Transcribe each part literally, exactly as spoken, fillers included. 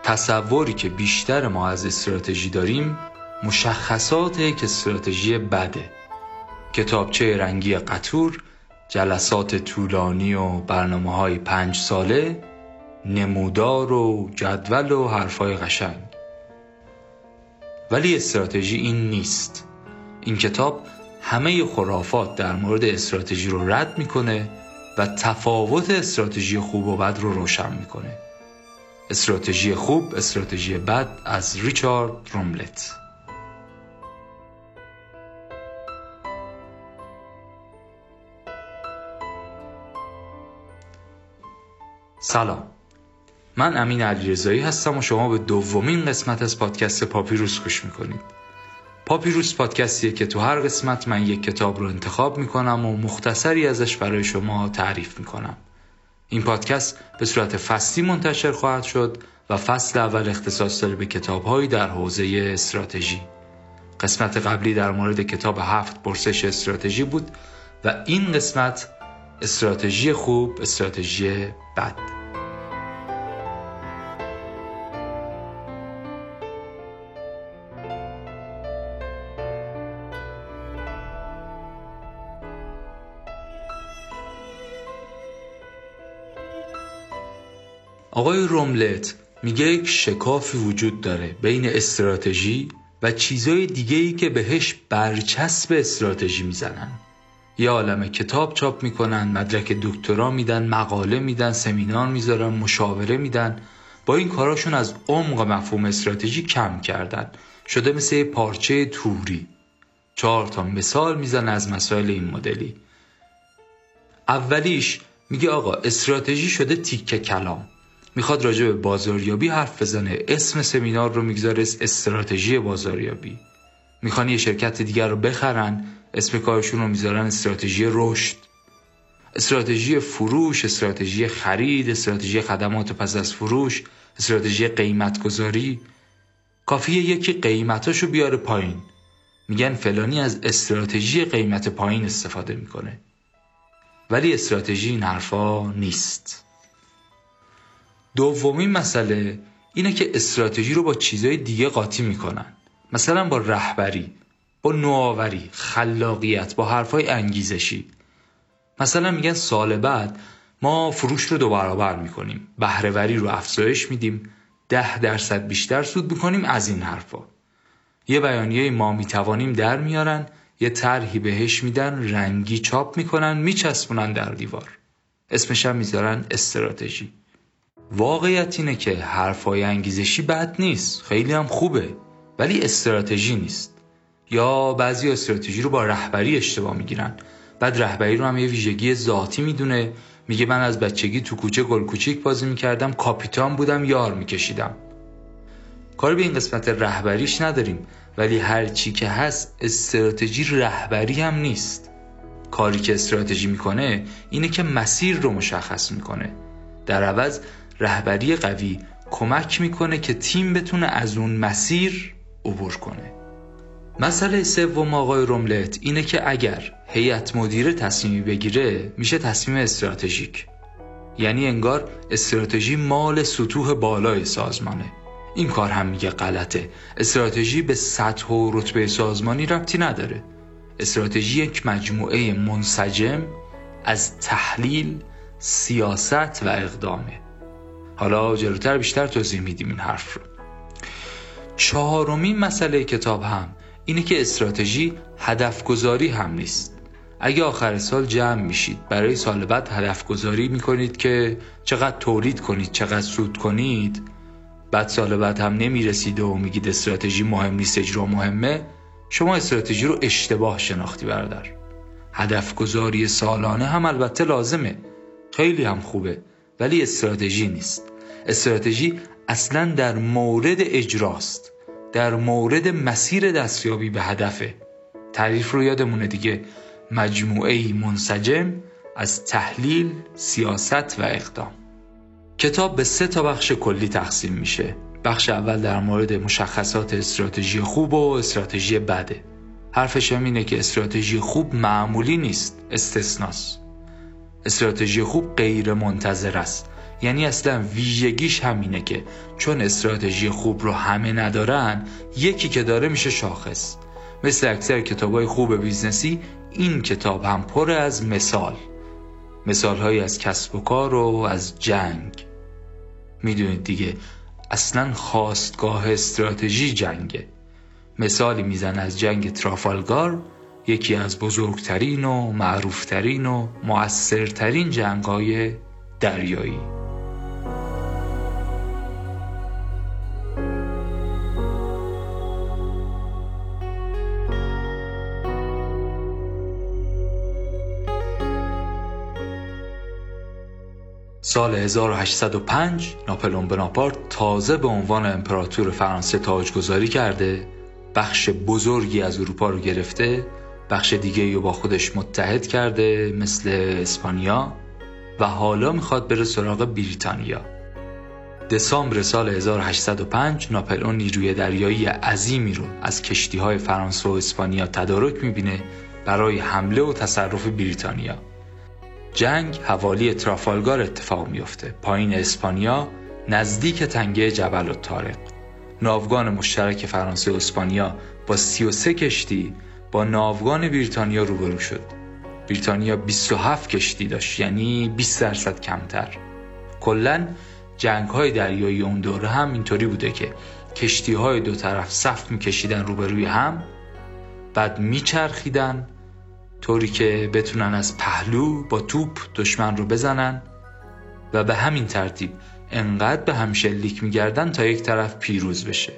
تصوری که بیشتر ما از استراتژی داریم مشخصات یک استراتژی بده. کتابچه رنگی قطور، جلسات طولانی و برنامه‌های پنج ساله، نمودار و جدول و حرفای قشنگ. ولی استراتژی این نیست. این کتاب همه خرافات در مورد استراتژی رو رد میکنه و تفاوت استراتژی خوب و بد رو روشن میکنه. استراتژی خوب، استراتژی بد از ریچارد روملت. سلام، من امین علیرضایی هستم و شما به دومین قسمت از پادکست پاپیروس گوش میکنید. پاپیروس پادکستیه که تو هر قسمت من یک کتاب رو انتخاب میکنم و مختصری ازش برای شما تعریف میکنم. این پادکست به صورت فصلی منتشر خواهد شد و فصل اول اختصاص داره به کتاب‌هایی در حوزه استراتژی. قسمت قبلی در مورد کتاب هفت پرسش استراتژی بود و این قسمت استراتژی خوب، استراتژی بد. آقای روملت میگه یک شکافی وجود داره بین استراتژی و چیزای دیگه‌ای که بهش برچسب استراتژی میزنن. یه عالمه کتاب چاپ میکنن، مدرک دکترا میدن، مقاله میدن، سمینار میذارن، مشاوره میدن. با این کاراشون از عمق مفهوم استراتژی کم کردن. شده مثل یه پارچه توری. چهار تا مثال میزن از مسائل این مدلی. اولیش میگه آقا استراتژی شده تیکه کلام. میخواد راجع به بازاریابی حرف بزنه، اسم سمینار رو میگذاره استراتژی بازاریابی. میخوان یه شرکت دیگر رو بخرن، اسم کارشون رو میذارن استراتژی رشد. استراتژی فروش، استراتژی خرید، استراتژی خدمات پس از فروش، استراتژی قیمت گذاری. کافیه یکی قیمتاشو بیاره پایین، میگن فلانی از استراتژی قیمت پایین استفاده میکنه. ولی استراتژی این حرفا نیست. دومین مسئله اینه که استراتژی رو با چیزهای دیگه قاطی میکنن. مثلا با رهبری، با نوآوری، خلاقیت، با حرفای انگیزشی. مثلا میگن سال بعد ما فروش رو دو برابر میکنیم، بهره‌وری رو افزایش میدیم، ده درصد بیشتر سود میکنیم. از این حرفا یه بیانیه ما میتوانیم در میارن، یه طرحی بهش میدن، رنگی چاپ میکنن، میچسبونن در دیوار، اسمش هم میذارن استراتژی. واقعیت اینه که حرفای انگیزشی بد نیست، خیلی هم خوبه، ولی استراتژی نیست. یا بعضی استراتژی رو با رهبری اشتباه میگیرن. بعد رهبری رو هم یه ویژگی ذاتی میدونه، میگه من از بچگی تو کوچه گل کوچیک بازی میکردم، کاپیتان بودم، یار میکشیدم. کاری به این قسمت رهبریش نداریم، ولی هر چی که هست استراتژی رهبری هم نیست. کاری که استراتژی میکنه اینه که مسیر رو مشخص میکنه. در عوض رهبری قوی کمک میکنه که تیم بتونه از اون مسیر عبور کنه. مسئله سوم آقای روملت اینه که اگر هیئت مدیره تصمیمی بگیره میشه تصمیم استراتژیک. یعنی انگار استراتژی مال سطوح بالای سازمانه. این کار هم میگه غلطه. استراتژی به سطح و رتبه سازمانی ربطی نداره. استراتژی یک مجموعه منسجم از تحلیل، سیاست و اقدامه. حالا جلوتر بیشتر توضیح میدیم این حرف رو. چهارمین مسئله کتاب هم اینه که استراتژی هدف گذاری هم نیست. اگه آخر سال جمع میشید برای سال بعد هدف گذاری میکنید که چقدر تولید کنید، چقدر سود کنید، بعد سال بعد هم نمیرسید و میگید استراتژی مهم نیست، اجرا مهمه، شما استراتژی رو اشتباه شناختی برادر. هدف گذاری سالانه هم البته لازمه، خیلی هم خوبه، ولی استراتژی نیست. استراتژی اصلا در مورد اجراست، در مورد مسیر دستیابی به هدفه. تعریف رو یادمونه دیگه، مجموعه‌ای منسجم از تحلیل، سیاست و اقدام. کتاب به سه تا بخش کلی تقسیم میشه. بخش اول در مورد مشخصات استراتژی خوب و استراتژی بده. حرفش هم اینه که استراتژی خوب معمولی نیست، استثناست. استراتژی خوب غیر منتظر است. یعنی اصلا ویژگیش همینه که چون استراتژی خوب رو همه ندارن، یکی که داره میشه شاخص. مثل اکثر کتابای خوب بیزنسی، این کتاب هم پر از مثال مثالهایی از کسب و کار و از جنگ. میدونید دیگه اصلا خواستگاه استراتژی جنگه. مثالی میزن از جنگ ترافالگار، یکی از بزرگترین و معروفترین و مؤثرترین جنگ‌های دریایی. سال هزار و هشتصد و پنج ناپلئون بناپارت تازه به عنوان امپراتور فرانسه تاجگذاری کرده، بخش بزرگی از اروپا رو گرفته، بخش دیگه‌ای رو با خودش متحد کرده مثل اسپانیا و حالا میخواد بره سراغ بریتانیا. دسامبر سال هزار و هشتصد و پنج ناپلئون نیروی دریایی عظیمی رو از کشتی‌های فرانسه و اسپانیا تدارک میبینه برای حمله و تصرف بریتانیا. جنگ حوالی ترافالگار اتفاق میفته، پایین اسپانیا نزدیک تنگه جبل الطارق. ناوگان مشترک فرانسه و اسپانیا با سی و سه کشتی با ناوگان بریتانیا روبرو شد. بریتانیا بیست و هفت کشتی داشت، یعنی بیست درصد کمتر. کلاً جنگ‌های دریایی اون دوره هم اینطوری بوده که کشتی‌های دو طرف صف می‌کشیدن روبروی هم، بعد میچرخیدن طوری که بتونن از پهلو با توپ دشمن رو بزنن و به همین ترتیب انقدر به هم شلیک می‌گردن تا یک طرف پیروز بشه.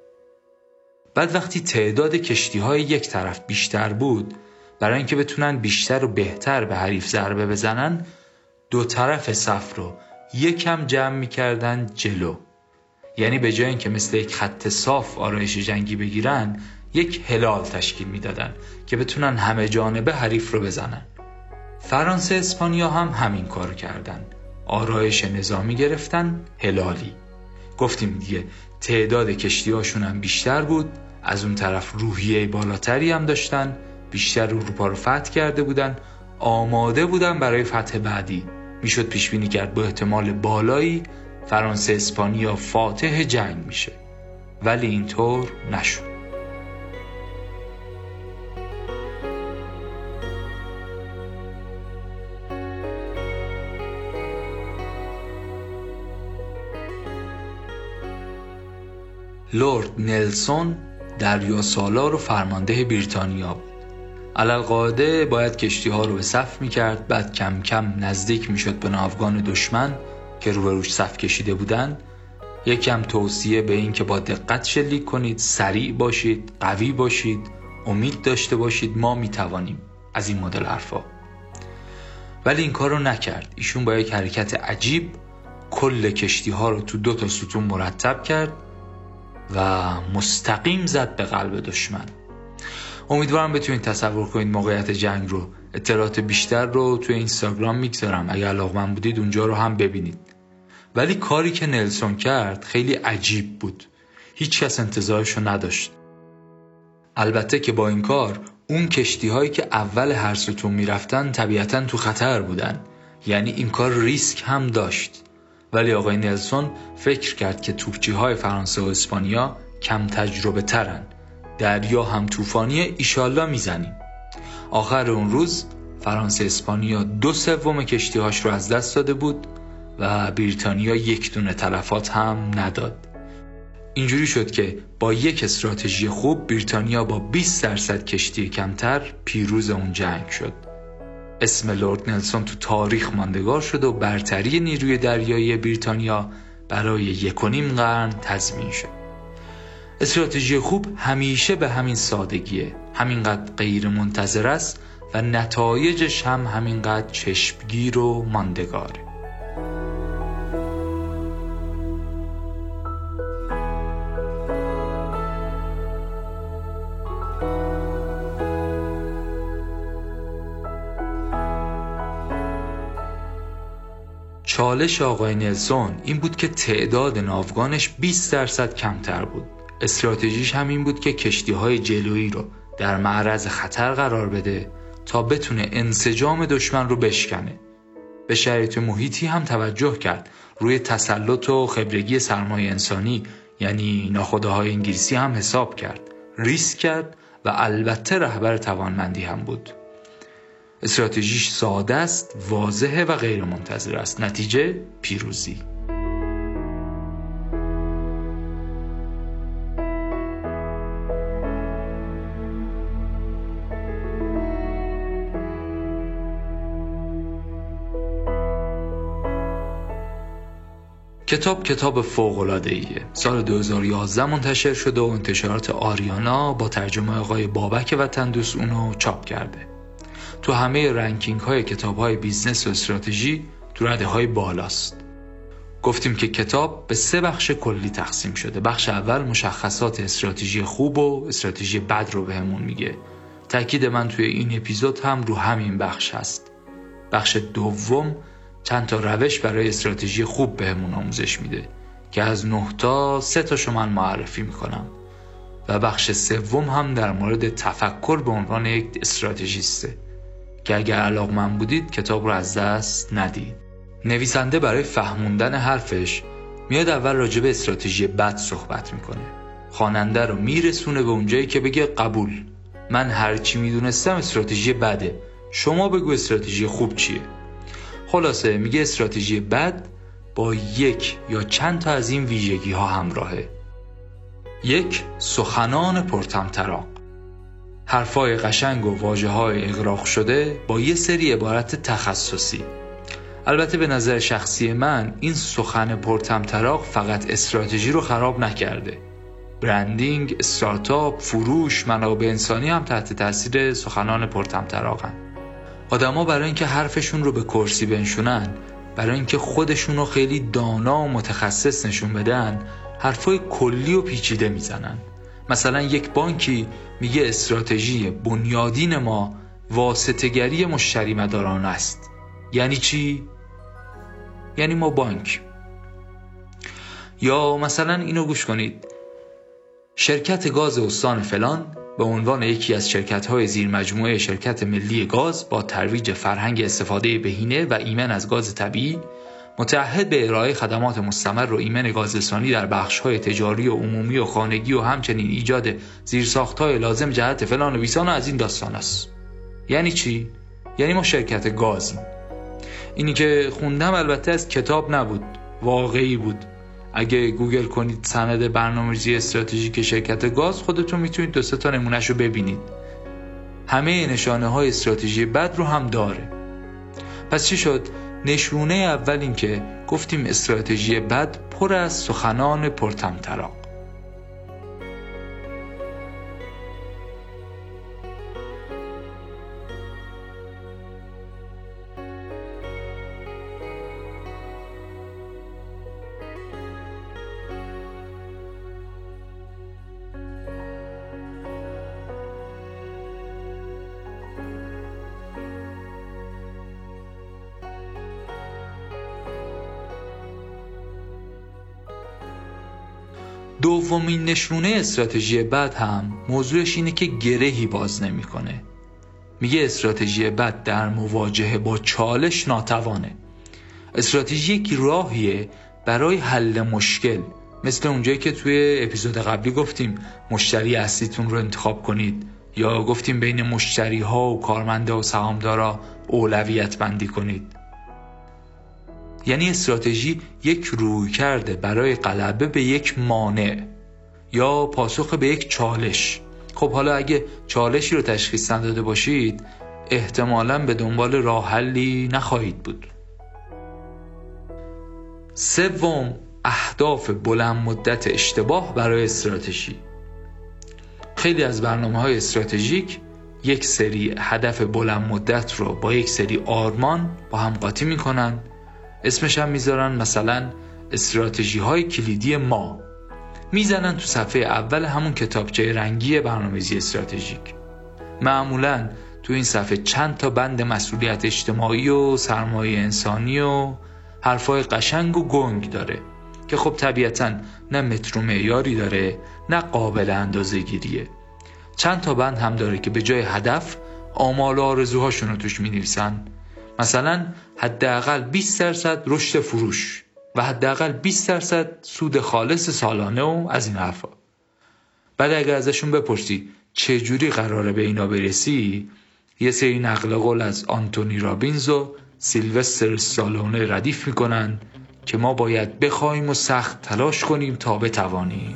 بعد وقتی تعداد کشتی‌های یک طرف بیشتر بود، برای اینکه بتونن بیشتر و بهتر به حریف ضربه بزنن، دو طرف صف رو یکم جمع می‌کردن جلو. یعنی به جای اینکه مثل یک خط صاف آرایش جنگی بگیرن، یک هلال تشکیل میدادن که بتونن همه جانبه حریف رو بزنن. فرانسه اسپانیا هم همین کار کردن، آرایش نظامی گرفتن، هلالی. گفتیم دیگه تعداد کشتی‌هاشون هم بیشتر بود، از اون طرف روحیه بالاتری هم داشتن، بیشتر اروپا رو فتح کرده بودن، آماده بودن برای فتح بعدی. میشد پیش بینی کرد با احتمال بالایی فرانسه اسپانیا فاتح جنگ میشه، ولی اینطور نشد. لورد نلسون دریاسالار و فرمانده بریتانیا بود. علالقاعده باید کشتی ها رو به صف میکرد، بعد کم کم نزدیک میشد به ناوگان دشمن که روبروش صف کشیده بودن. یکم توصیه به این که با دقت شلیک کنید، سریع باشید، قوی باشید، امید داشته باشید، ما میتوانیم، از این مدل حرفا. ولی این کار رو نکرد. ایشون با یک حرکت عجیب کل کشتی ها رو تو دو تا ستون مرتب کرد و مستقیم زد به قلب دشمن. امیدوارم بتونید تصور کنید موقعیت جنگ رو. اطلاعات بیشتر رو توی اینستاگرام میگذارم، اگر علاقه‌مند بودید اونجا رو هم ببینید. ولی کاری که نلسون کرد خیلی عجیب بود، هیچ کس انتظارشو نداشت. البته که با این کار اون کشتی هایی که اول هر ستون میرفتن طبیعتاً تو خطر بودن، یعنی این کار ریسک هم داشت. ولی آقای نلسون فکر کرد که توپچی های فرانسه و اسپانیا کم تجربه ترن، دریا هم طوفانیه، ایشالله میزنیم. آخر اون روز فرانسه اسپانیا دو سوم کشتی هاش رو از دست داده بود و بریتانیا یک دونه تلفات هم نداد. اینجوری شد که با یک استراتژی خوب بریتانیا با بیست درصد کشتی کمتر پیروز اون جنگ شد. اسم لورد نلسون تو تاریخ ماندگار شد و برتری نیروی دریایی بریتانیا برای یک و نیم قرن تضمین شد. استراتژی خوب همیشه به همین سادگیه، همینقدر غیر منتظر است و نتایجش هم همینقدر چشمگیر و ماندگاره. چالش آقای نلسون این بود که تعداد ناوگانش بیست درصد کمتر بود. استراتژیش هم این بود که کشتی‌های جلویی رو در معرض خطر قرار بده تا بتونه انسجام دشمن رو بشکنه. به شرایط محیطی هم توجه کرد. روی تسلط و خبرگی سرمایه انسانی یعنی ناخودآگاه انگلیسی هم حساب کرد، ریسک کرد و البته رهبر توانمندی هم بود. استراتژیش ساده است، واضحه و غیر منتظره است. نتیجه پیروزی. کتاب کتاب فوق‌العاده‌ایه. سال دو هزار و یازده منتشر شده و انتشارات آریانا با ترجمه آقای بابک وطن‌دوست اونو چاپ کرده. تو همه رنکینگ های کتاب های بیزنس و استراتژی تو رده های بالاست. گفتیم که کتاب به سه بخش کلی تقسیم شده. بخش اول مشخصات استراتژی خوب و استراتژی بد رو بهمون میگه. تاکید من توی این اپیزود هم رو همین بخش هست. بخش دوم چند تا روش برای استراتژی خوب بهمون آموزش میده که از نه تا سه تاشو من معرفی میکنم. و بخش سوم هم در مورد تفکر به عنوان یک استراتژیسته که اگر علاقه‌مند بودید کتاب رو از دست ندید. نویسنده برای فهموندن حرفش میاد اول راجع به استراتژی بد صحبت میکنه. خواننده رو میرسونه به اونجایی که بگه قبول، من هر چی میدونستم استراتژی بده، شما بگو استراتژی خوب چیه. خلاصه میگه استراتژی بد با یک یا چند تا از این ویژگی ها همراهه. یک، سخنان پرطمطراق، حرفای قشنگ و واژه‌های اغراق شده با یه سری عبارت تخصصی. البته به نظر شخصی من این سخن پرطمطراق فقط استراتژی رو خراب نکرده. برندینگ، استارتاپ، فروش، منابع انسانی هم تحت تاثیر سخنان پرطمطراقن. آدما برای اینکه حرفشون رو به کرسی بنشونن، برای اینکه خودشون رو خیلی دانا و متخصص نشون بدن، حرفای کلی و پیچیده میزنن. مثلا یک بانکی میگه استراتژی بنیادین ما واسطه‌گری مشتری مداران است. یعنی چی؟ یعنی ما بانک. یا مثلا اینو گوش کنید، شرکت گاز استان فلان به عنوان یکی از شرکت‌های زیر مجموعه شرکت ملی گاز با ترویج فرهنگ استفاده بهینه و ایمن از گاز طبیعی متعهد به ارائه خدمات مستمر و ایمن گازرسانی در بخش‌های تجاری و عمومی و خانگی و همچنین ایجاد زیرساخت‌های لازم جهت فلان و بیسان و از این داستان است. یعنی چی؟ یعنی ما شرکت گازیم. اینی که خوندم البته از کتاب نبود، واقعی بود. اگه گوگل کنید سند برنامه‌ریزی استراتژیک شرکت گاز، خودتون میتونید دو سه تا نمونه‌شو ببینید. همه نشانه‌های استراتژی بد رو هم داره. پس چی شد؟ نشونه اول این که گفتیم استراتژی بد پر از سخنان پرطمطراق. دومین نشونه استراتژی بد هم موضوعش اینه که گرهی باز نمی‌کنه. میگه استراتژی بد در مواجهه با چالش ناتوانه. استراتژی یک راهیه برای حل مشکل، مثل اونجایی که توی اپیزود قبلی گفتیم مشتری اصلیتون رو انتخاب کنید، یا گفتیم بین مشتری ها و کارمندا و سهامدارا اولویت بندی کنید. یعنی استراتژی یک رویکرد برای غلبه به یک مانع یا پاسخ به یک چالش. خب حالا اگه چالشی رو تشخیص نداده باشید، احتمالاً به دنبال راه حلی نخواهید بود. سوم، اهداف بلند مدت اشتباه برای استراتژی. خیلی از برنامه‌های استراتژیک یک سری هدف بلند مدت رو با یک سری آرمان با هم قاطی می‌کنن. اسمش هم میذارن مثلا استراتژی های کلیدی ما، میزنن تو صفحه اول همون کتابچه رنگی برنامه‌ریزی استراتژیک. معمولا تو این صفحه چند تا بند مسئولیت اجتماعی و سرمایه انسانی و حرفای قشنگ و گنگ داره که خب طبیعتاً نه متر و معیاری داره نه قابل اندازه‌گیریه. چند تا بند هم داره که به جای هدف آمال و آرزوهاشون رو توش می‌نویسن. مثلا حداقل بیست درصد رشد فروش، و حداقل بیست درصد سود خالص سالانه و از این حرفا. بعد اگر ازشون بپرسی چه جوری قراره به اینا برسی، یه سری نقل قول از آنتونی رابینز و سیلوستر استالونه ردیف میکنن که ما باید بخوایم و سخت تلاش کنیم تا بتوانیم.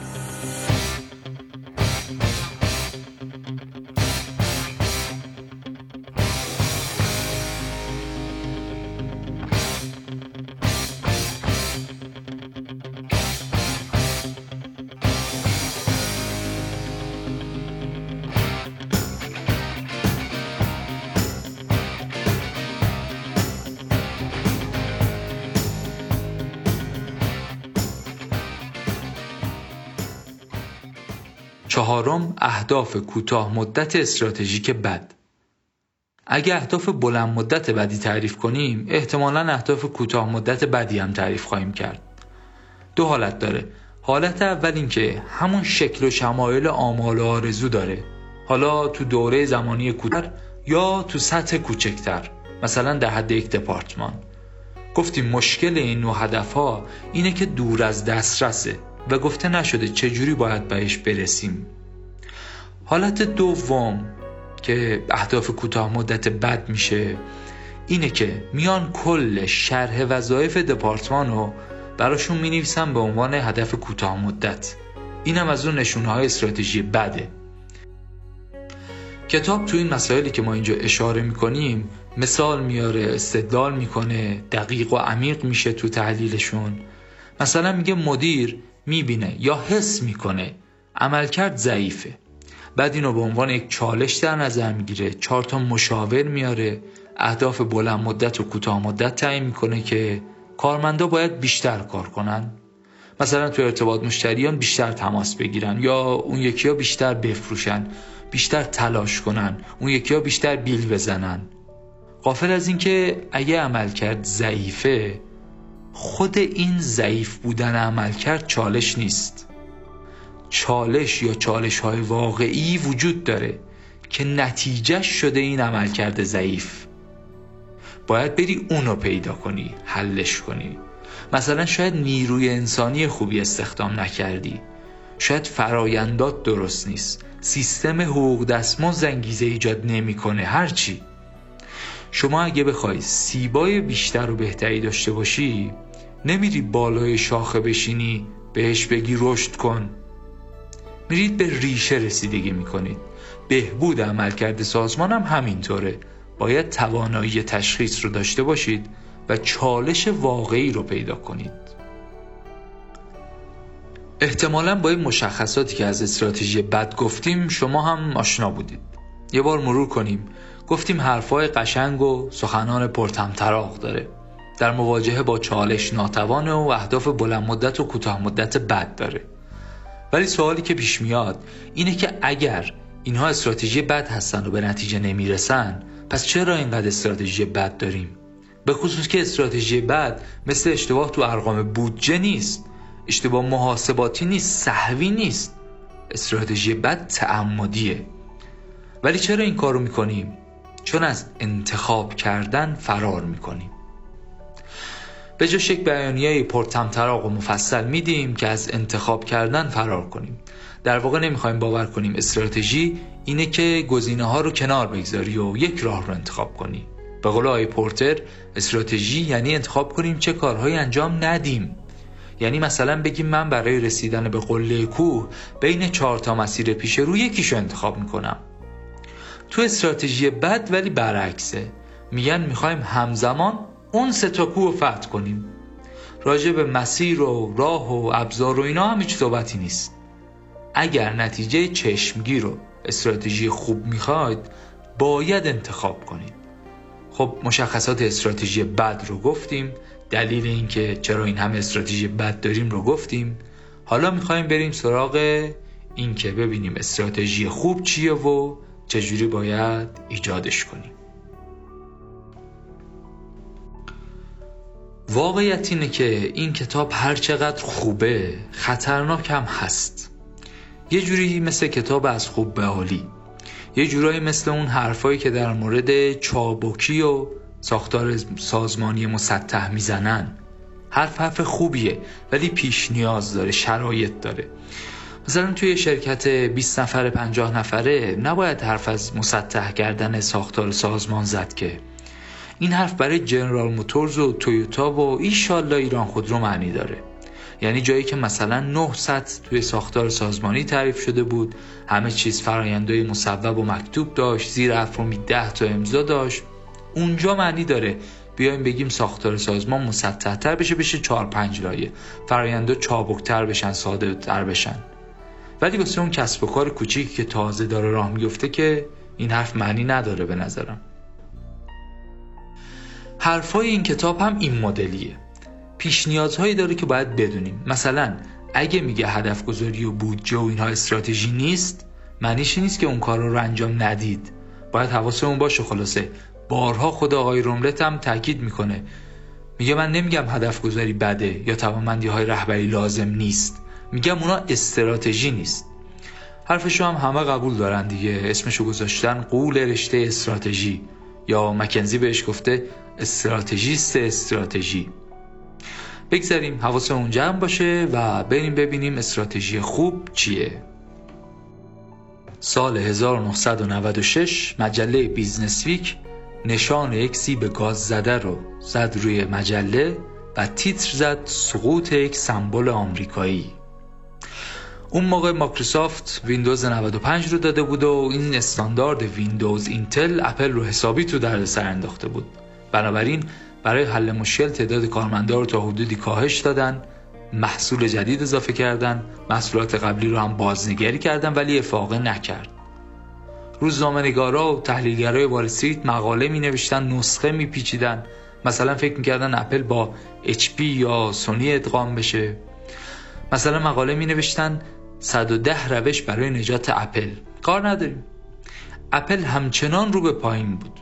چهارم، اهداف کوتاه مدت استراتژیک بد. اگه اهداف بلند مدت بدی تعریف کنیم، احتمالاً اهداف کوتاه مدت بدی هم تعریف خواهیم کرد. دو حالت داره. حالت اول این که همون شکل و شمایل آمال و آرزو داره، حالا تو دوره زمانی کوتاه یا تو سطح کوچکتر، مثلا در حد یک دپارتمان. گفتیم مشکل این نوع هدفها اینه که دور از دسترسه و گفته نشده چجوری باید بهش برسیم. حالت دوم که اهداف کوتاه مدت بد میشه اینه که میان کل شرح وظایف دپارتمان رو براشون مینویسن به عنوان هدف کوتاه مدت. اینم از اون نشونه‌های استراتژی بده. کتاب تو این مسائلی که ما اینجا اشاره میکنیم مثال میاره، استدلال میکنه، دقیق و عمیق میشه تو تحلیلشون. مثلا میگه مدیر میبینه یا حس میکنه عملکرد ضعیفه، بعد اینو به عنوان یک چالش در نظر میگیره، چهار تا مشاور میاره، اهداف بلند مدت و کوتاه مدت تعیین میکنه که کارمندا باید بیشتر کار کنن، مثلا تو ارتباط مشتریان بیشتر تماس بگیرن، یا اون یکی‌ها بیشتر بفروشن، بیشتر تلاش کنن، اون یکی‌ها بیشتر بیل بزنن. غافل از این که اگه عملکرد ضعیفه، خود این ضعیف بودن عملکرد چالش نیست. چالش یا چالش های واقعی وجود داره که نتیجه شده این عملکرد ضعیف. باید بری اونو پیدا کنی، حلش کنی. مثلا شاید نیروی انسانی خوبی استخدام نکردی، شاید فرایندات درست نیست، سیستم حقوق دستمزد انگیزه ایجاد نمیکنه، هرچی. شما اگه بخوای سیبای بیشتر و بهتری داشته باشی، نمیری بالای شاخه بشینی بهش بگی رشد کن، میرید به ریشه رسیدگی میکنید. بهبود عملکرد سازمان هم همینطوره. باید توانایی تشخیص رو داشته باشید و چالش واقعی رو پیدا کنید. احتمالاً با این مشخصاتی که از استراتژی بد گفتیم شما هم آشنا بودید. یه بار مرور کنیم. گفتیم حرفای قشنگ و سخنان پرطمطراق داره، در مواجهه با چالش ناتوانه و اهداف بلند مدت و کوتاه مدت بد داره. ولی سوالی که پیش میاد اینه که اگر اینها استراتژی بد هستن و به نتیجه نمیرسن، پس چرا اینقدر استراتژی بد داریم؟ به خصوص که استراتژی بد مثل اشتباه تو ارقام بودجه نیست، اشتباه محاسباتی نیست، سهوی نیست. استراتژی بد تعمدیه. ولی چرا این کارو میکنیم؟ چون از انتخاب کردن فرار میکنیم. به جاش یک بیانیه پرطمطراق و مفصل میدیم که از انتخاب کردن فرار کنیم. در واقع نمیخوایم باور کنیم استراتژی اینه که گزینه ها رو کنار بگذاری و یک راه رو انتخاب کنی. به قول آقای پورتر، استراتژی یعنی انتخاب کنیم چه کارهایی انجام ندیم. یعنی مثلا بگیم من برای رسیدن به قله کوه بین چهار تا مسیر پیش رو یکیشو انتخاب میکنم. تو استراتژی بد ولی برعکسه. میگن میخوایم همزمان اون سه تا کوه رو فتح کنیم. راجع به مسیر و راه و ابزار و اینا هم هیچ صحبتی نیست. اگر نتیجه چشمگیر و استراتژی خوب میخواید، باید انتخاب کنید. خب مشخصات استراتژی بد رو گفتیم، دلیل این که چرا این همه استراتژی بد داریم رو گفتیم. حالا میخوایم بریم سراغ این که ببینیم استراتژی خوب چیه و چجوری باید ایجادش کنیم. واقعیت اینه که این کتاب هر چقدر خوبه خطرناک هم هست. یه جوری مثل کتاب از خوب به عالی، یه جورایی مثل اون حرفایی که در مورد چابکی و ساختار سازمانی مسطح میزنن. حرف حرف خوبیه ولی پیش نیاز داره، شرایط داره. مثلا توی شرکت بیست نفره پنجاه نفره نباید حرف از مسطح کردن ساختار سازمان زد که این حرف برای جنرال موتورز و تویوتا و ایشالله ایران خودرو معنی داره. یعنی جایی که مثلا نه سطح توی ساختار سازمانی تعریف شده بود، همه چیز فرآیندهای مصوب و مکتوب داشت، زیر افرامی ده تا امضا داشت، اونجا معنی داره بیایم بگیم ساختار سازمان مسطح تر بشه، بشه چهار پنج لایه، فرآیندها چابکتر بشن، ساده تر بشن. ولی واسه اون کسب و کار کوچیکی که تازه داره راه میفته که این حرف معنی نداره به نظرم. حرفای این کتاب هم این مدلیه. پیش نیازهایی داره که باید بدونیم. مثلا اگه میگه هدف گذاری و بودجه و اینها استراتژی نیست، معنیش نیست که اون کارا رو انجام ندید. باید حواسمون باشه. خلاصه بارها خود آقای رملت هم تاکید میکنه، میگه من نمیگم هدف گذاری بده یا توانمندی های رهبری لازم نیست، میگم اونا استراتژی نیست. حرفشو هم همه قبول دارن دیگه، اسمشو گذاشتن غول رشته استراتژی، یا مکنزی بهش گفته استراتژیست استراتژی. بگذاریم حواسمون جمع باشه و بریم ببینیم استراتژی خوب چیه. سال هزار و نهصد و نود و شش مجله بیزنس ویک نشان یک سیب گاز زده رو زد روی مجله و تیتر زد سقوط یک سمبل آمریکایی. اون موقع مایکروسافت ویندوز نود و پنج رو داده بود و این استاندارد ویندوز اینتل اپل رو حسابی تو دردسر انداخته بود. بنابراین برای حل مشکل تعداد کارمندا رو تا حدودی کاهش دادن، محصول جدید اضافه کردن، محصولات قبلی رو هم بازنگری کردن، ولی افاقه نکرد. روزنامه‌نگارا و تحلیلگرای وال استریت مقاله می‌نوشتن، نسخه می‌پیچیدن. مثلا فکر می‌کردن اپل با اچ پی یا سونی ادغام بشه. مثلا مقاله می‌نوشتن صد و ده روش برای نجات اپل. کار نداریم. اپل همچنان رو به پایین بود.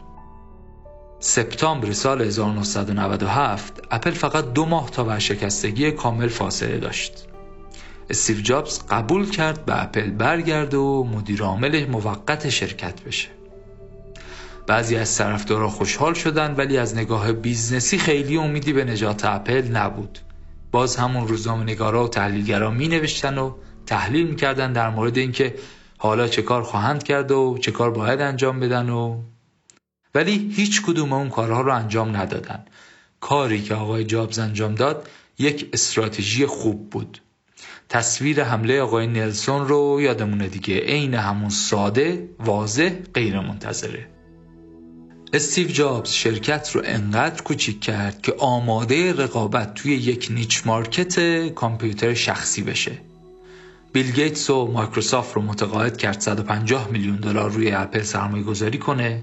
سپتامبر سال هزار و نهصد و نود و هفت اپل فقط دو ماه تا ورشکستگی کامل فاصله داشت. استیو جابز قبول کرد به اپل برگرده و مدیر عامل موقت شرکت بشه. بعضی از طرفدارا خوشحال شدن، ولی از نگاه بیزنسی خیلی امیدی به نجات اپل نبود. باز همون روزنامه‌نگارا و تحلیلگرا می نوشتن و تحلیل میکردن در مورد اینکه حالا چه کار خواهند کرد و چه کار باید انجام بدن و ولی هیچ کدوم اون کارها رو انجام ندادن. کاری که آقای جابز انجام داد یک استراتژی خوب بود. تصویر حمله آقای نلسون رو یادمونه دیگه، عین همون ساده، واضح، غیر منتظره. استیو جابز شرکت رو انقدر کوچیک کرد که آماده رقابت توی یک نیچ مارکت کامپیوتر شخصی بشه. بیل گیتس و مایکروسافت رو متقاعد کرد صد و پنجاه میلیون دلار روی اپل سرمایه گذاری کنه.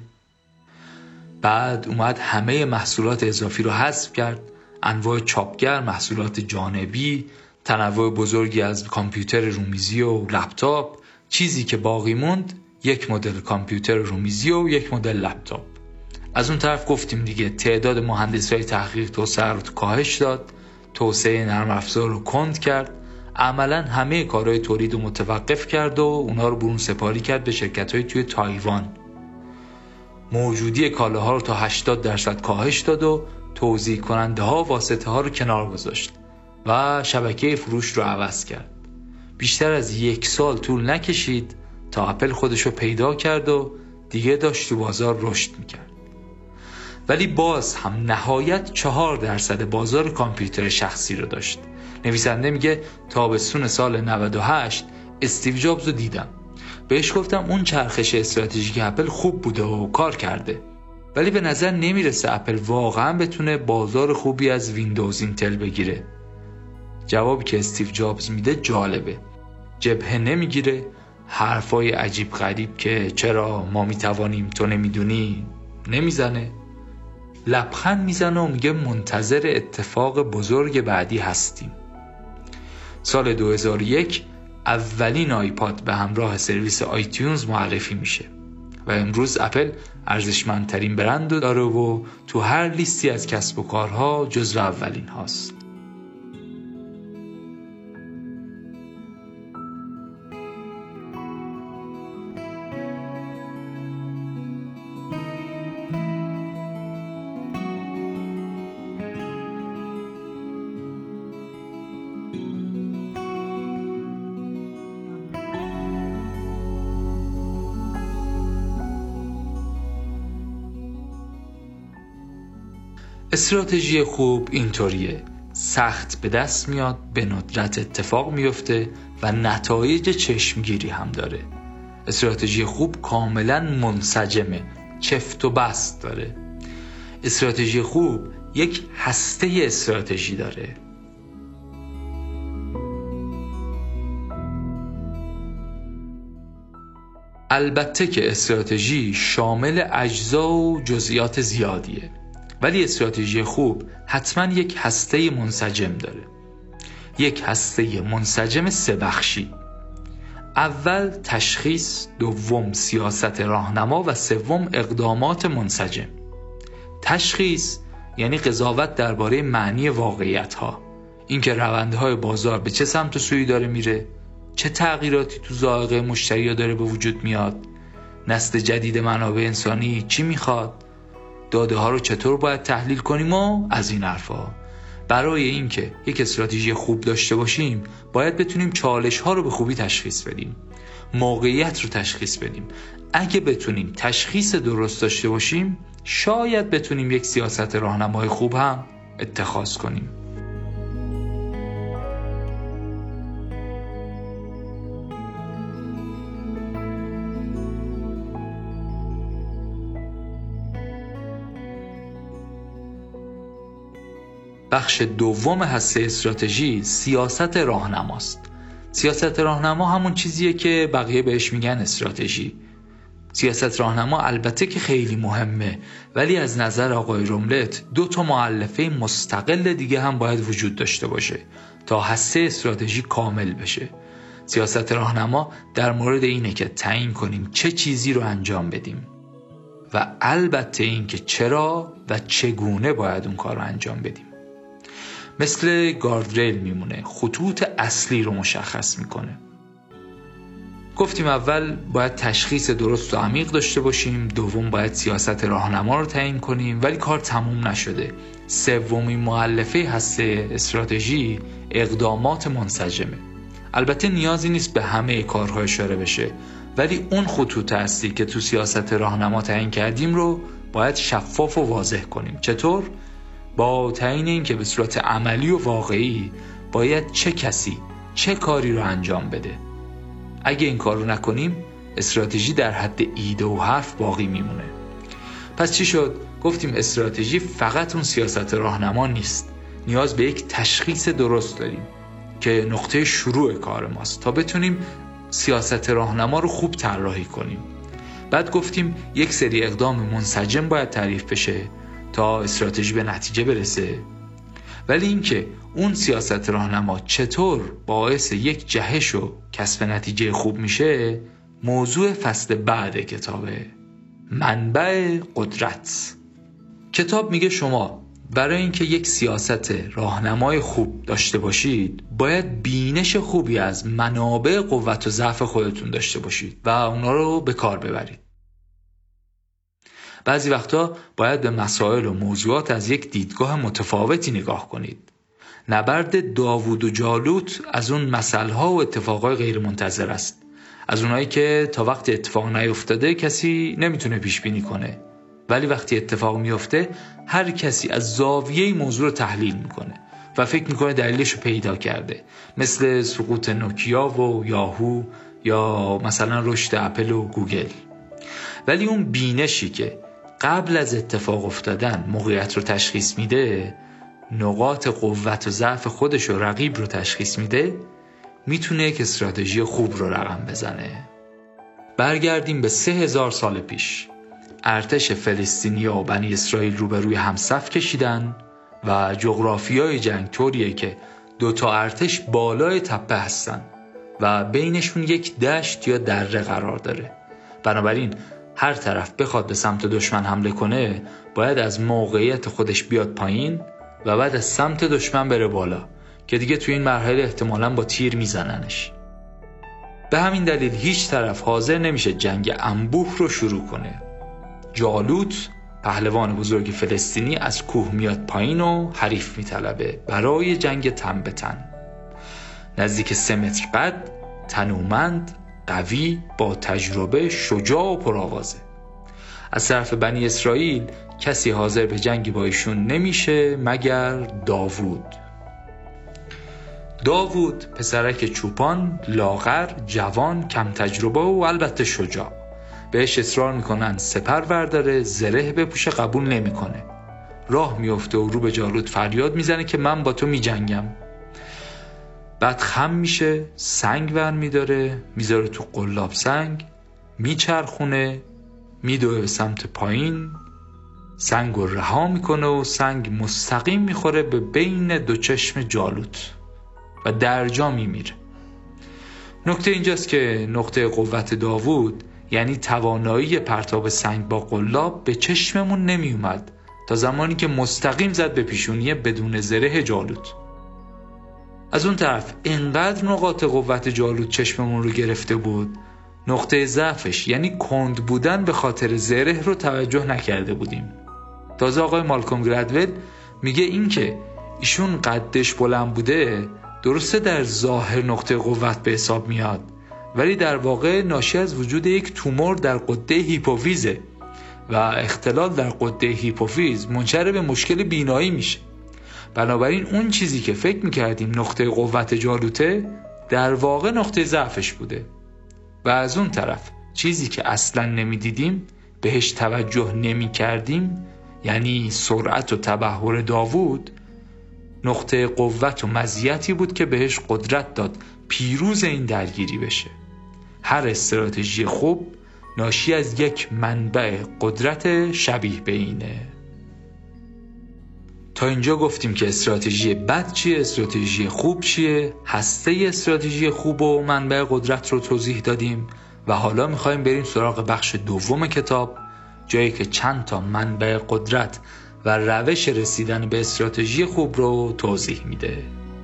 بعد اومد همه محصولات اضافی رو حذف کرد، انواع چاپگر، محصولات جانبی، تنوع بزرگی از کامپیوتر رومیزی و لپتاپ. چیزی که باقی موند یک مدل کامپیوتر رومیزی و یک مدل لپتاپ. از اون طرف گفتیم دیگه تعداد مهندسای تحقیق توسعه رو کاهش داد، توسعه نرم افزار رو کند کرد، عملا همه کارهای تولید رو متوقف کرد و اونا رو برون سپاری کرد به شرکت‌های توی تایوان. موجودی کالاها رو تا هشتاد درصد کاهش داد و توزیع کننده ها واسطه ها رو کنار گذاشت و شبکه فروش رو عوض کرد. بیشتر از یک سال طول نکشید تا اپل خودش رو پیدا کرد و دیگه داشت تو بازار رشد میکرد. ولی باز هم نهایت چهار درصد بازار کامپیوتر شخصی رو داشت. نویسنده میگه تابستون سال نود و هشت استیو جابز رو دیدم. بهش گفتم اون چرخش استراتژیک اپل خوب بوده و کار کرده، ولی به نظر نمیرسه اپل واقعا بتونه بازار خوبی از ویندوز اینتل بگیره. جوابی که استیو جابز میده جالبه. جبهه نمیگیره، حرفای عجیب غریب که چرا ما میتوانیم تو نمیدونی نمیزنه. لبخند میزنه و میگه منتظر اتفاق بزرگ بعدی هستیم. سال دو هزار و یک اولین آیپاد به همراه سرویس آیتیونز معرفی میشه و امروز اپل ارزشمندترین برند رو داره و تو هر لیستی از کسب و کارها جزو اولین هاست. استراتژی خوب اینطوریه: سخت به دست میاد، به ندرت اتفاق میفته و نتایج چشمگیری هم داره. استراتژی خوب کاملا منسجمه، چفت و بست داره. استراتژی خوب یک هسته استراتژی داره. البته که استراتژی شامل اجزا و جزئیات زیادیه، ولی استراتژی خوب حتما یک هسته منسجم داره. یک هسته منسجم سه بخشی: اول تشخیص، دوم سیاست راهنما و سوم اقدامات منسجم. تشخیص یعنی قضاوت درباره معنی واقعیت‌ها، اینکه روندهای بازار به چه سمت و سویی داره میره، چه تغییراتی تو ذائقه مشتری‌ها داره به وجود میاد، نسل جدید منابع انسانی چی میخواد، داده ها رو چطور باید تحلیل کنیم و از این حرفا. برای اینکه یک استراتژی خوب داشته باشیم باید بتونیم چالش ها رو به خوبی تشخیص بدیم، موقعیت رو تشخیص بدیم. اگه بتونیم تشخیص درست داشته باشیم شاید بتونیم یک سیاست راهنمای خوب هم اتخاذ کنیم. بخش دوم هسته استراتژی سیاست راهنماست. سیاست راهنما همون چیزیه که بقیه بهش میگن استراتژی. سیاست راهنما البته که خیلی مهمه، ولی از نظر آقای راملت دو تا مؤلفه مستقل دیگه هم باید وجود داشته باشه تا هسته استراتژی کامل بشه. سیاست راهنما در مورد اینه که تعیین کنیم چه چیزی رو انجام بدیم و البته این که چرا و چگونه باید اون کار رو انجام بدیم. مثل گاردریل میمونه، خطوط اصلی رو مشخص میکنه. گفتیم اول باید تشخیص درست و عمیق داشته باشیم، دوم باید سیاست راهنما رو تعیین کنیم، ولی کار تموم نشده. سومین مؤلفه هسته استراتژی اقدامات منسجمه. البته نیازی نیست به همه کارها اشاره بشه، ولی اون خطوط اصلی که تو سیاست راهنما تعیین کردیم رو باید شفاف و واضح کنیم. چطور؟ با تعیین این که به صورت عملی و واقعی باید چه کسی چه کاری رو انجام بده. اگه این کار رو نکنیم استراتژی در حد ایده و حرف باقی میمونه. پس چی شد؟ گفتیم استراتژی فقط اون سیاست راهنما نیست، نیاز به یک تشخیص درست داریم که نقطه شروع کار ماست تا بتونیم سیاست راهنما رو خوب طراحی کنیم. بعد گفتیم یک سری اقدام منسجم باید تعریف بشه تا استراتژی به نتیجه برسه، ولی اینکه اون سیاست راهنما چطور باعث یک جهش و کسب نتیجه خوب میشه موضوع فصل بعد کتابه، منبع قدرت. کتاب میگه شما برای اینکه یک سیاست راهنمای خوب داشته باشید باید بینش خوبی از منابع قوت و ضعف خودتون داشته باشید و اونا رو به کار ببرید. بعضی وقتا باید به مسائل و موضوعات از یک دیدگاه متفاوتی نگاه کنید. نبرد داوود و جالوت از اون مسائل‌ها و اتفاقای غیر منتظر است، از اونایی که تا وقتی اتفاق نیفتاده کسی نمیتونه پیش بینی کنه، ولی وقتی اتفاق میفته هر کسی از زاویه موضوع رو تحلیل میکنه و فکر میکنه دلیلش رو پیدا کرده، مثل سقوط نوکیا و یاهو یا مثلا رشد اپل و گوگل. ولی اون بینشی که قبل از اتفاق افتادن موقعیت رو تشخیص میده، نقاط قوت و ضعف خودش و رقیب رو تشخیص میده، میتونه یک استراتژی خوب رو رقم بزنه. برگردیم به سه هزار سال پیش. ارتش فلسطینیا و بنی اسرائیل روبروی هم صف کشیدن و جغرافیای جنگ طوریه که دو تا ارتش بالای تپه هستن و بینشون یک دشت یا دره قرار داره. بنابراین هر طرف بخواد به سمت دشمن حمله کنه باید از موقعیت خودش بیاد پایین و بعد از سمت دشمن بره بالا که دیگه توی این مرحله احتمالاً با تیر میزننش. به همین دلیل هیچ طرف حاضر نمیشه جنگ انبوه رو شروع کنه. جالوت پهلوان بزرگ فلسطینی از کوه میاد پایین و حریف میطلبه برای جنگ تن به تن. نزدیک سه متر قد، تنومند، قوی، با تجربه، شجاع و پرآوازه. از طرف بنی اسرائیل کسی حاضر به جنگی با ایشون نمیشه مگر داوود. داوود پسرک چوپان، لاغر، جوان، کم تجربه و البته شجاع. بهش اصرار میکنن سپر برداره، زره بپوشه، قبول نمیکنه. راه میفته و رو به جالوت فریاد میزنه که من با تو میجنگم. بعد خم میشه، سنگ ور میداره، میذاره تو قلاب سنگ، میچرخونه، میدوه به سمت پایین، سنگ رو رها میکنه و سنگ مستقیم میخوره به بین دو چشم جالوت و در جا میمیره. نکته اینجاست که نقطه قوت داوود یعنی توانایی پرتاب سنگ با قلاب به چشممون نمی اومد تا زمانی که مستقیم زد به پیشونی بدون زره جالوت. از اون طرف اینقدر نقاط قوت جالوت چشممون رو گرفته بود، نقطه ضعفش یعنی کند بودن به خاطر زره رو توجه نکرده بودیم. تازه آقای مالکوم گلدول میگه این که ایشون قدش بلند بوده درسته در ظاهر نقطه قوت به حساب میاد، ولی در واقع ناشی از وجود یک تومور در غده هیپوفیزه و اختلال در غده هیپوفیز منجر به مشکل بینایی میشه. بنابراین اون چیزی که فکر میکردیم نقطه قوت جالوته در واقع نقطه ضعفش بوده و از اون طرف چیزی که اصلا نمیدیدیم بهش توجه نمیکردیم یعنی سرعت و تبحر داوود نقطه قوت و مزیتی بود که بهش قدرت داد پیروز این درگیری بشه. هر استراتژی خوب ناشی از یک منبع قدرت شبیه به اینه. تا اینجا گفتیم که استراتژی بد چیه، استراتژی خوب چیه، هسته استراتژی خوب و منبع قدرت رو توضیح دادیم و حالا میخوایم بریم سراغ بخش دوم کتاب، جایی که چند تا منبع قدرت و روش رسیدن به استراتژی خوب رو توضیح میده.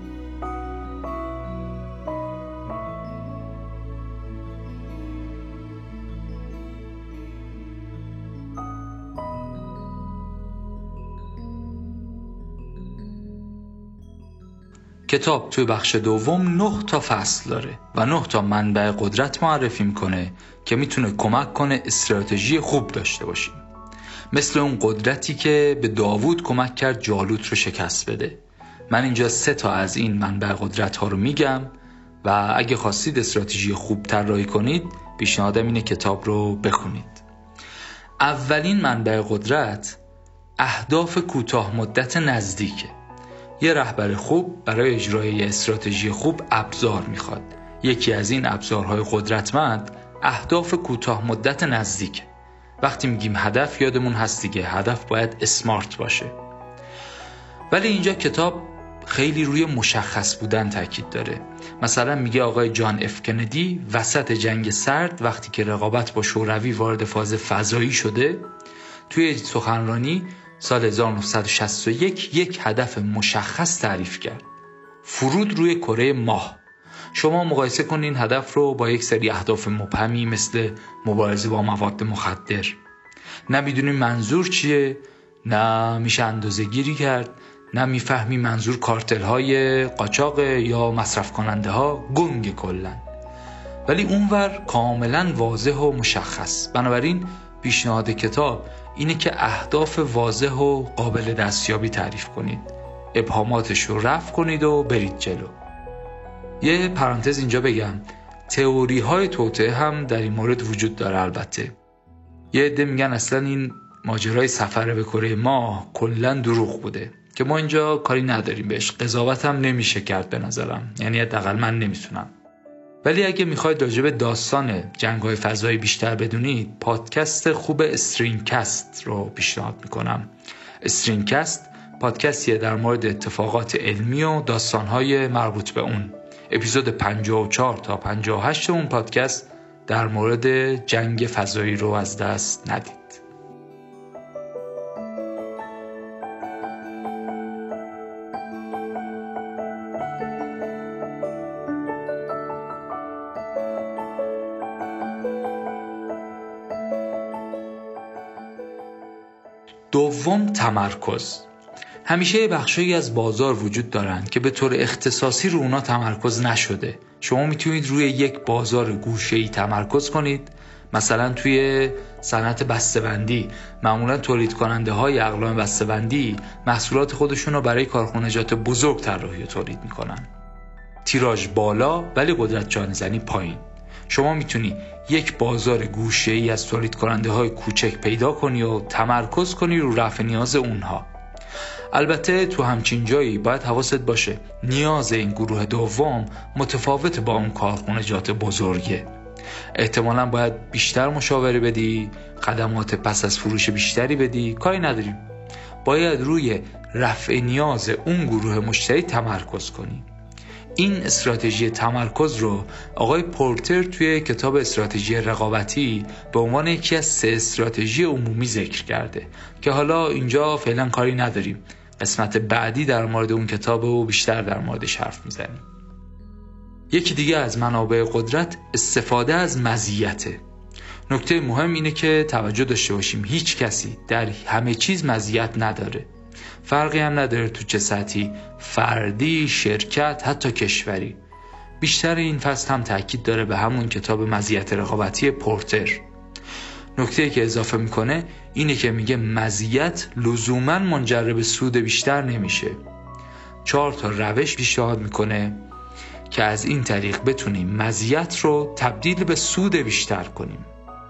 کتاب توی بخش دوم نه تا فصل داره و نه تا منبع قدرت معرفی میکنه که میتونه کمک کنه استراتژی خوب داشته باشیم. مثل اون قدرتی که به داوود کمک کرد جالوت رو شکست بده. من اینجا سه تا از این منبع قدرت ها رو میگم و اگه خواستید استراتژی خوب طراحی کنید پیشنهادم اینه کتاب رو بخونید. اولین منبع قدرت اهداف کوتاه مدت نزدیکه. یه رهبر خوب برای اجرای استراتژی خوب ابزار میخواد. یکی از این ابزارهای قدرتمند اهداف کوتاه مدت نزدیکه. وقتی میگیم هدف یادمون هست دیگه، هدف باید اسمارت باشه. ولی اینجا کتاب خیلی روی مشخص بودن تاکید داره. مثلا میگه آقای جان اف کندی وسط جنگ سرد وقتی که رقابت با شوروی وارد فاز فضایی شده توی سخنرانی سال هزار و نهصد و شصت و یک یک هدف مشخص تعریف کرد: فرود روی کره ماه. شما مقایسه کنین این هدف رو با یک سری اهداف مبهمی مثل مبارزه با مواد مخدر. نه میدونی منظور چیه، نه میشه اندازه گیری کرد، نه میفهمی منظور کارتل های قاچاق یا مصرف کننده ها، گنگ کلن. ولی اونور کاملا واضح و مشخص. بنابراین پیشنهاد کتاب اینه که اهداف واضح و قابل دستیابی تعریف کنید، ابهاماتش رو رفع کنید و برید جلو. یه پرانتز اینجا بگم، تئوری های توطئه هم در این مورد وجود داره. البته یه عده میگن اصلا این ماجرای سفر به کره ماه کلا دروغ بوده که ما اینجا کاری نداریم بهش، قضاوت هم نمیشه کرد به نظرم، یعنی حداقل من نمیتونم. ولی اگه میخواید راجع به داستان جنگ‌های فضایی بیشتر بدونید، پادکست خوب استرینگ‌کست رو پیشنهاد میکنم. استرینگ‌کست پادکستیه در مورد اتفاقات علمی و داستان‌های مربوط به اون. اپیزود پنجاه و چهار تا پنجاه و هشت اون پادکست در مورد جنگ فضایی رو از دست ندید. دوم، تمرکز. همیشه یه بخشایی از بازار وجود دارن که به طور اختصاصی رو اونا تمرکز نشده. شما میتونید روی یک بازار گوشه‌ای تمرکز کنید، مثلا توی صنعت بسته‌بندی معمولا تولید کننده های اقلام بسته‌بندی محصولات خودشون رو برای کارخانجات بزرگ طراحی و تولید میکنن. تیراژ بالا ولی قدرت جان‌زنی پایین. شما میتونی یک بازار گوشه‌ای از تولید کننده های کوچک پیدا کنی و تمرکز کنی رو رفع نیاز اونها. البته تو همچین جایی باید حواست باشه نیاز این گروه دوم متفاوت با اون کارخانجات بزرگه. احتمالاً باید بیشتر مشاوره بدی، خدمات پس از فروش بیشتری بدی، کاری نداریم. باید روی رفع نیاز اون گروه مشتری تمرکز کنی. این استراتژی تمرکز رو آقای پورتر توی کتاب استراتژی رقابتی به عنوان یکی از سه استراتژی عمومی ذکر کرده که حالا اینجا فعلا کاری نداریم. قسمت بعدی در مورد اون کتاب و بیشتر در موردش حرف میزنیم. یکی دیگه از منابع قدرت استفاده از مزیته. نکته مهم اینه که توجه داشته باشیم هیچ کسی در همه چیز مزیت نداره. فرقی هم نداره تو چه سطحی، فردی، شرکت، حتی کشوری. بیشتر این فصل هم تاکید داره به همون کتاب مزیت رقابتی پورتر. نکته‌ای که اضافه میکنه اینه که میگه مزیت لزوماً منجر به سود بیشتر نمیشه. چهار تا روش پیشنهاد میکنه که از این طریق بتونیم مزیت رو تبدیل به سود بیشتر کنیم.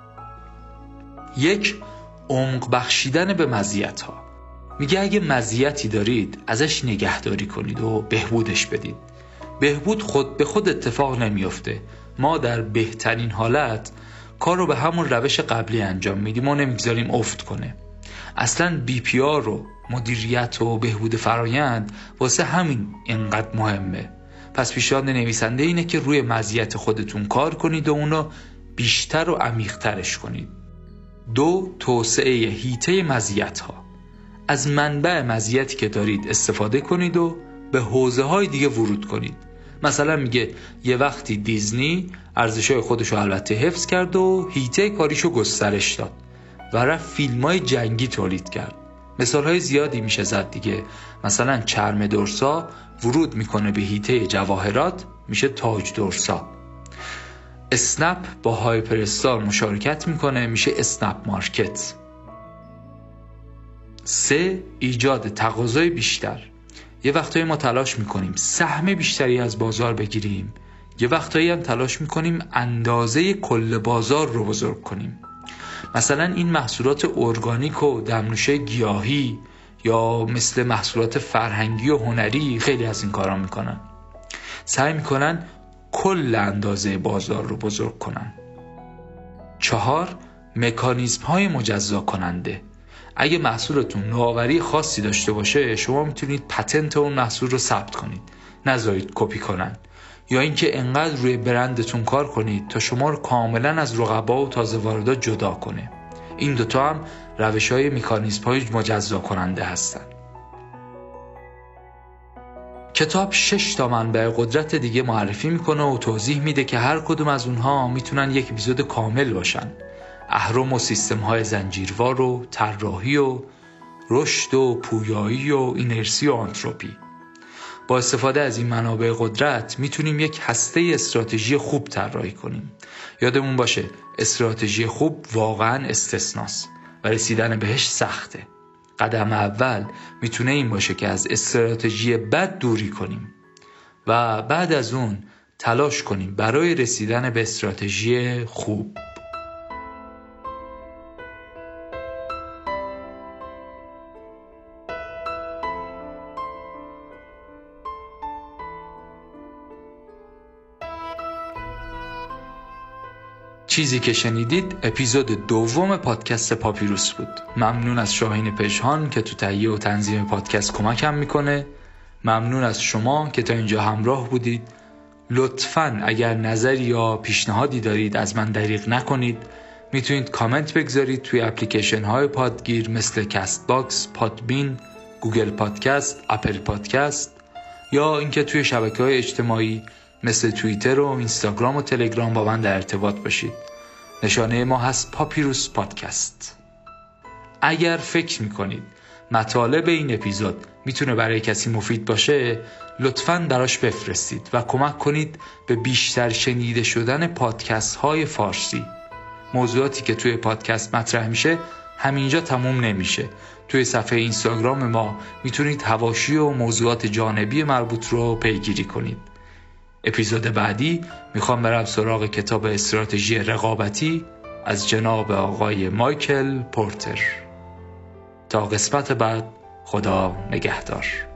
یک، عمق بخشیدن به مزیت ها. میگه اگه مزیتی دارید ازش نگهداری کنید و بهبودش بدید. بهبود خود به خود اتفاق نمیفته. ما در بهترین حالت کار رو به همون روش قبلی انجام میدیم و نمیگذاریم افت کنه. اصلا بی پی آر رو مدیریت و بهبود فرایند واسه همین اینقدر مهمه. پس پیشنهاد نویسنده اینه که روی مزیت خودتون کار کنید و اونو بیشتر و عمیق‌ترش کنید. دو، توسعه حیطه مزیت ها. از منبع مزیتی که دارید استفاده کنید و به حوزه‌های دیگه ورود کنید. مثلا میگه یه وقتی دیزنی ارزش‌های خودشو البته حفظ کرد و حیطه کاریشو گسترش داد و رفت فیلم‌های جنگی تولید کرد. مثال‌های زیادی میشه زد دیگه. مثلا چرم درسا ورود میکنه به حیطه جواهرات، میشه تاج درسا. اسنپ با هایپر استار مشارکت میکنه، میشه اسنپ مارکت. سه، ایجاد تقاضای بیشتر. یه وقتایی ما تلاش میکنیم سهم بیشتری از بازار بگیریم، یه وقتایی هم تلاش میکنیم اندازه کل بازار رو بزرگ کنیم. مثلا این محصولات ارگانیک و دمنوشه گیاهی یا مثل محصولات فرهنگی و هنری خیلی از این کارا میکنن. سعی میکنن کل اندازه بازار رو بزرگ کنن. چهار، مکانیزم های مجزا کننده. اگه محصولتون نوآوری خاصی داشته باشه شما میتونید پتنت اون محصول رو ثبت کنید، نذارید کپی کنن. یا اینکه انقدر روی برندتون کار کنید تا شما رو کاملا از رقبا و تازه واردات جدا کنه. این دوتا هم روش‌های مکانیزم‌های مجزا کننده هستن. کتاب شش تا منبع قدرت دیگه معرفی میکنه و توضیح میده که هر کدوم از اونها میتونن یک اپیزود کامل باشن. اهرم و سیستم‌های زنجیروار و طراحی و رشد و پویایی و اینرسی و آنتروپی. با استفاده از این منابع قدرت میتونیم یک هسته استراتژی خوب طراحی کنیم. یادمون باشه استراتژی خوب واقعا استثناست و رسیدن بهش سخته. قدم اول میتونه این باشه که از استراتژی بد دوری کنیم و بعد از اون تلاش کنیم برای رسیدن به استراتژی خوب. چیزی که شنیدید اپیزود دوم پادکست پاپیروس بود. ممنون از شاهین پژهان که تو تهیه و تنظیم پادکست کمکم میکنه. ممنون از شما که تا اینجا همراه بودید. لطفاً اگر نظری یا پیشنهادی دارید از من دریغ نکنید. میتونید کامنت بگذارید توی اپلیکیشن های پادگیر مثل کست باکس، پادبین، گوگل پادکست، اپل پادکست یا اینکه توی شبکه‌های اجتماعی مثل توییتر و اینستاگرام و تلگرام با من در ارتباط باشید. نشانه ما هست پاپیروس پادکست. اگر فکر میکنید مطالب این اپیزود میتونه برای کسی مفید باشه لطفاً براش بفرستید و کمک کنید به بیشتر شنیده شدن پادکست های فارسی. موضوعاتی که توی پادکست مطرح میشه همینجا تموم نمیشه. توی صفحه اینستاگرام ما میتونید حواشی و موضوعات جانبی مربوط رو پیگیری کنید. اپیزود بعدی میخوام برم سراغ کتاب استراتژی رقابتی از جناب آقای مایکل پورتر. تا قسمت بعد، خدا نگهدار.